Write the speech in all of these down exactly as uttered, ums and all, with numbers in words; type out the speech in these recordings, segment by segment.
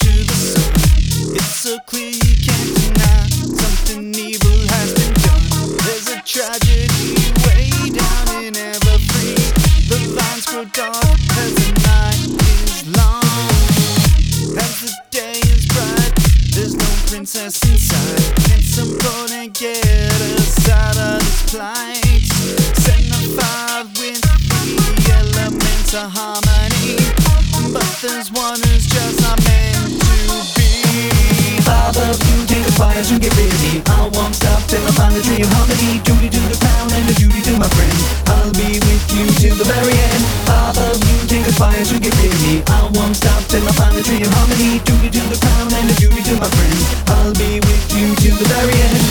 to the sun. It's so clear you can't deny something evil has been done. There's a tragedy way down in Everfree. The lines grow dark as the night is long. As the day is bright, there's no princess inside. Can somebody get us out of this plight? Send a five with the elements of harmony, but there's one who's just not meant to be. Five of you take a fire to get ready. I won't stop till I find the tree of harmony. Duty to the crown and a duty to my friend. I'll be with you till the very end. Five of you take a fire to get ready. I won't stop till I find the tree of harmony. Duty to the crown and a duty to my friend. I'll be with you till the very end.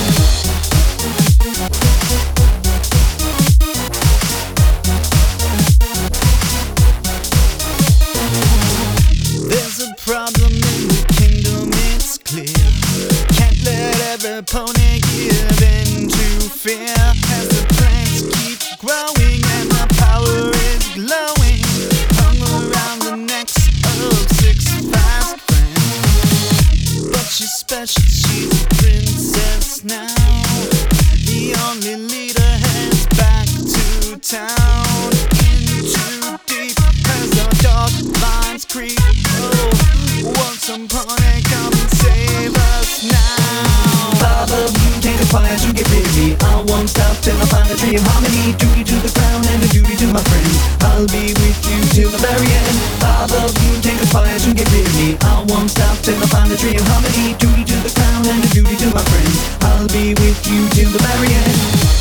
Problem in the kingdom, it's clear. Can't let every pony give in to fear. As the plants keep growing and the power is glowing, hung around the necks of six fast friends. But she's special, she's a princess now. The only leader heads back to town. In too deep as the dark lines creep. Oh, won't some pony come and save us now? Five of you take a fire to get busy. I won't stop till I find the tree of harmony. Duty to the crown and a duty to my friend. I'll be with you till the very end. Five of you take a fire to get busy. I won't stop till I find the tree of harmony. Duty to the crown and a duty to my friend. I'll be with you till the very end.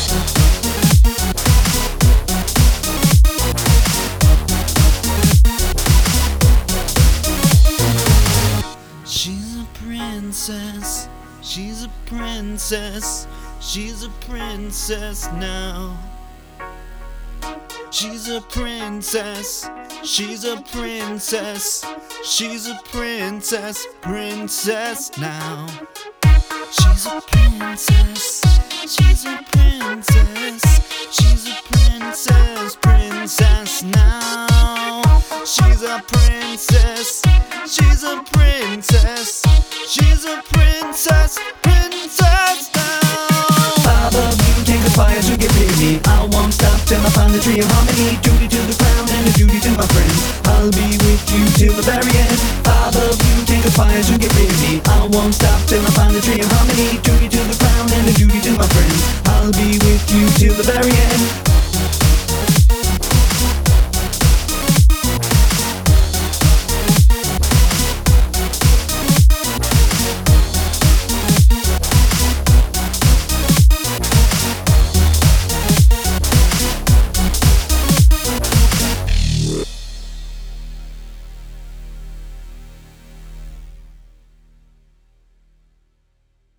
She's a princess, she's a princess, she's a princess now. She's a princess, she's a princess, she's a princess, princess now. She's a princess, she's a princess, she's a princess, princess now. She's a princess, she's a princess, she's a princess, princess now. Five of you take a fire to get busy. I won't stop till I find the tree of harmony. Duty to the crown and a duty to my friend. I'll be with you till the very end. Five of you take a fire to get busy. I won't stop till I find the tree of harmony. Duty to the crown and a duty to my friend. I'll be with you till the very end.